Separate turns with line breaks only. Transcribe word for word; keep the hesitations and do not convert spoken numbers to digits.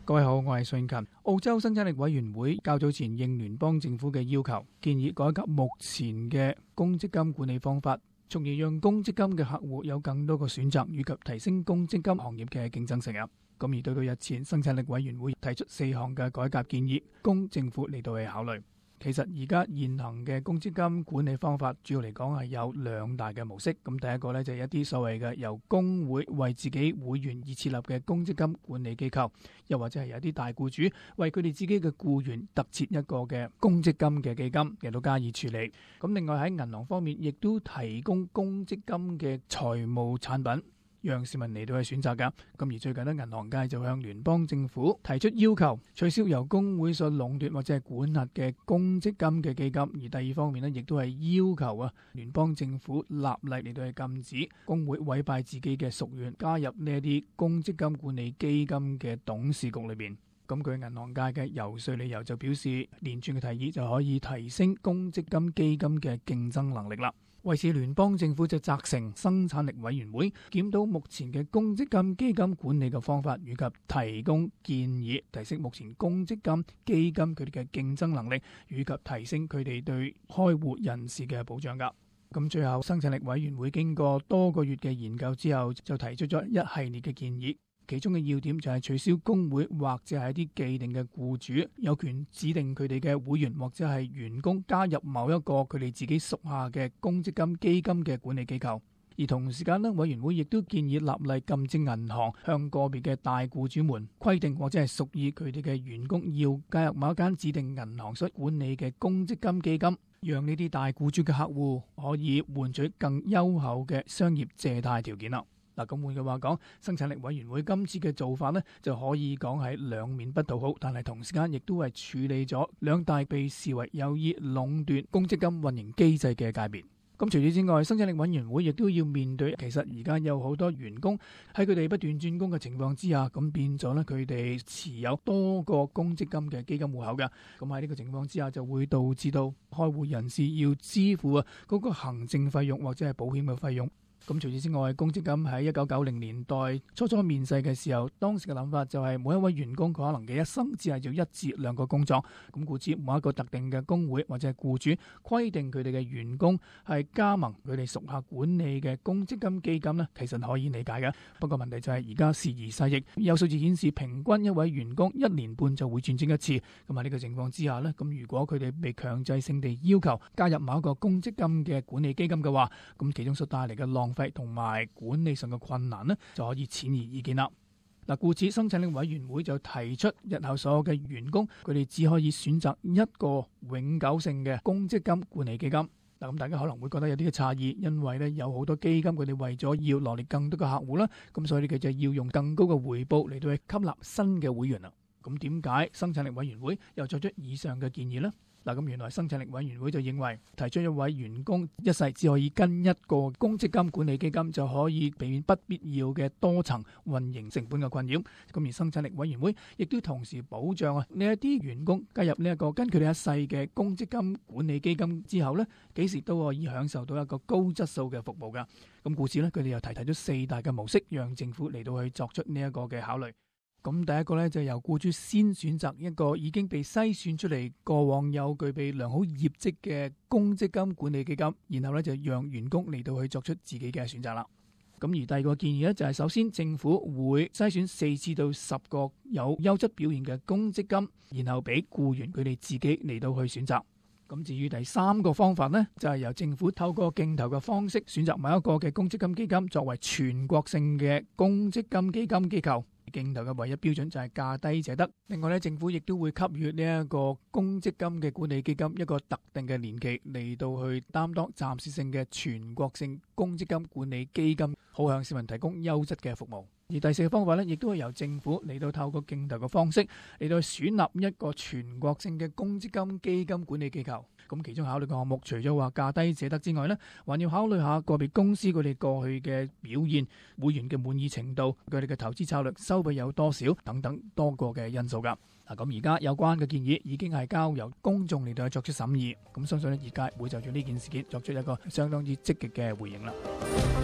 各位好，我係信勤。澳洲生產力委員會較早前應聯邦政府嘅要求，建議改革目前嘅公積金管理方法，從而讓公積金嘅客戶有更多嘅選擇，以及提升公積金行業嘅競爭性啊。咁而到到日前，生產力委員會提出四項嘅改革建議，供政府嚟到去考慮。其實而家現行嘅公積金管理方法，主要嚟講係有兩大嘅模式。咁第一個呢，就係一啲所謂嘅由工會為自己會員而設立嘅公積金管理機構，又或者係有啲大僱主為佢哋自己嘅僱員特設一個嘅公積金嘅基金嚟到加以處理。咁另外喺銀行方面，亦都提供公積金嘅財務產品，讓市民嚟到去選擇㗎。咁而最近呢，銀行界就向聯邦政府提出要求，取消由工會所壟斷或者係管轄嘅公積金嘅基金。而第二方面呢，亦都係要求啊，聯邦政府立例嚟到去禁止工會委派自己嘅屬員加入呢一啲公積金管理基金嘅董事局裏邊。咁據銀行界嘅游說理由就表示，連串嘅提議就可以提升公積金基金嘅競爭能力啦。為此，聯邦政府就責成生產力委員會檢討目前嘅公積金基金管理嘅方法，以及提供建議，提升目前公積金基金佢哋嘅競爭能力，以及提升佢哋對開戶人士嘅保障㗎。咁最後，生產力委員會經過多個月嘅研究之後，就提出咗一系列嘅建議。其中嘅要點就係取消工會或者係一啲既定嘅僱主有權指定佢哋嘅會員或者係員工加入某一個佢哋自己屬下嘅公積金基金嘅管理機構。而同時間呢，委員會亦都建議立例禁止銀行向個別嘅大僱主們規定或者係屬意佢哋嘅員工要加入某一間指定銀行所管理嘅公積金基金，讓呢啲大僱主嘅客戶可以換取更優厚嘅商業借貸條件啦。嗱，咁換句話講，生產力委員會今次嘅做法呢，就可以講係兩面不討好，但係同時間亦都係處理咗兩大被視為有意壟斷公積金運營機制嘅界別。咁除此之外，生產力委員會亦都要面對，其實而家有好多員工喺佢哋不斷轉工嘅情況之下，咁變咗呢，佢哋持有多個公積金嘅基金戶口嘅。咁喺呢個情況之下，就會導致到開戶人士要支付啊嗰個行政費用或者係保險嘅費用。咁除此之外，公積金喺一九九零年代初初面世嘅時候，當時嘅諗法就係每一位員工佢可能嘅一生只係做一至兩個工作。咁故此，某一個特定嘅工會或者係僱主規定佢哋嘅員工係加盟佢哋屬下管理嘅公積金基金呢，其實可以理解嘅。不過問題就係而家時移世易，有數字顯示平均一位員工一年半就會轉正一次。咁喺呢個情況之下呢，咁如果佢哋被強制性地要求加入某一個公積金嘅管理基金嘅話，咁其中所帶嚟嘅浪費同埋管理上嘅困難呢，就可以顯而易見啦。嗱，故此生產力委員會就提出，日後所有嘅員工佢哋只可以選擇一個永久性嘅公積金管理基金。嗱，咁大家可能會覺得有啲嘅詫異，因為呢有好多基金佢哋為咗要羅列更多嘅客戶啦，咁所以佢就要用更高嘅回報嚟到去吸納新嘅會員啦。咁點解生產力委員會又作出以上嘅建議呢？嗱，咁原來生產力委員會就認為，提出一位員工一世只可以跟一個公積金管理基金，就可以避免不必要嘅多層運營成本嘅困擾。咁而生產力委員會亦都同時保障啊呢一啲員工加入呢一個跟佢哋一世嘅公積金管理基金之後呢，幾時都可以享受到一個高質素嘅服務㗎。咁故此呢，佢哋又提提咗四大嘅模式，讓政府嚟到去作出呢一個嘅考慮。咁第一個咧就由僱主先選擇一個已經被篩選出嚟，過往有具備良好業績嘅公積金管理基金，然後咧就讓員工嚟到去作出自己嘅選擇啦。咁而第二個建議咧就係首先政府會篩選四至到十個有優質表現嘅公積金，然後俾僱員佢哋自己嚟到去選擇。咁至於第三個方法呢，就係由政府透過競投嘅方式選擇某一個嘅公積金基金作為全國性嘅公積金基金機構。競投嘅唯一標準就係價低者得。另外咧，政府亦都會給予呢一個公積金嘅管理基金一個特定嘅年期嚟到去擔當暫時性嘅全國性公積金管理基金，好向市民提供優質嘅服務。而第四個方法咧，亦都係由政府嚟到透過競投嘅方式嚟到選立一個全國性嘅公積金基金管理機構。咁其中考慮嘅項目，除咗話價低者得之外呢，還要考慮下個別公司佢哋過去嘅表現、會員嘅滿意程度、佢哋嘅投資策略、收費有多少等等多個嘅因素㗎。嗱，咁而家有關嘅建議已經係交由公眾嚟到去作出審議。咁相信呢，業界會就住呢件事件作出一個相當之積極嘅回應啦。